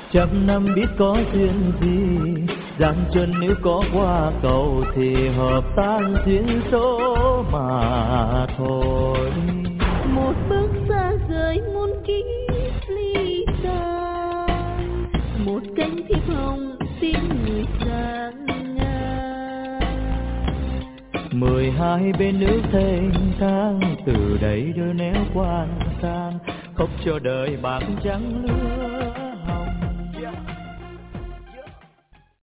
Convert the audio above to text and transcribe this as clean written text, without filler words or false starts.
trăm năm biết có duyên gì, giang chân nếu có qua cầu thì hợp tan duyên số mà thôi. Một bước xa rời muôn kiếp ly tan, một cánh thiệp hồng tiếng người sang ngang. 12 bên nước thênh thang, từ đây đưa néo quan sang, khóc cho đời bạc trắng lứa.